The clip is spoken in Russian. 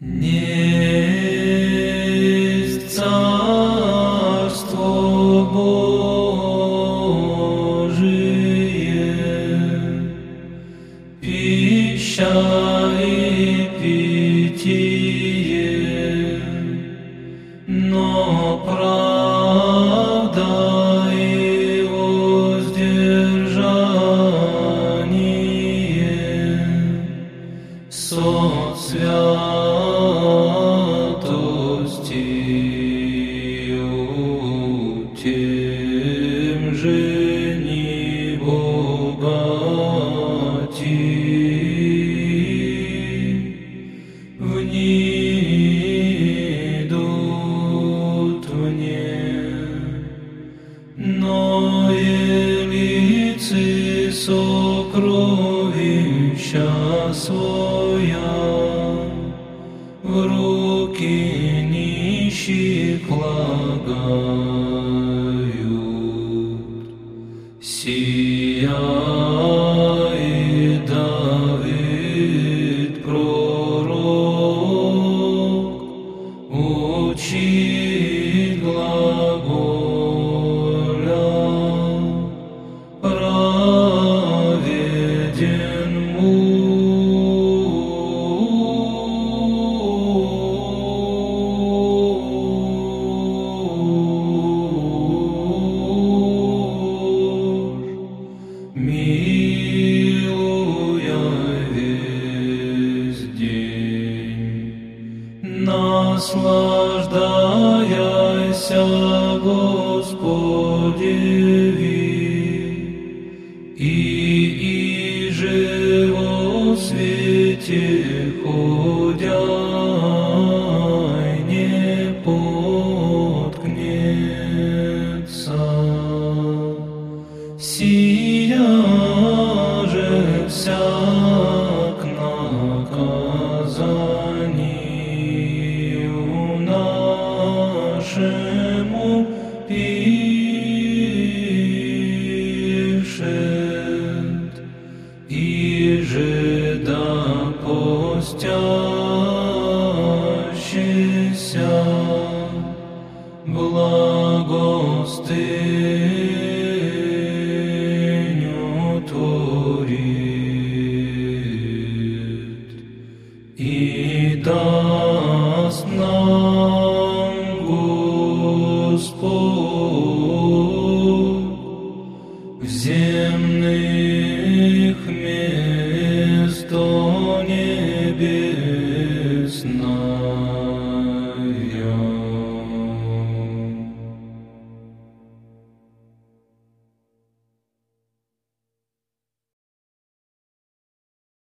Несть царство Божие, пища и питье, но правда и воздержание со святостью, тем же не богати, внидут вне, но елицы сокровища своя в руки нищих влагают. Сия и Давид пророк учит глаголя: праведен милуя весь день, наслаждаяся Господеви, и же во свете ходя не поткнется. Сия же всяк наказанию нашему пишет, и же да постящийся благостыню творит. И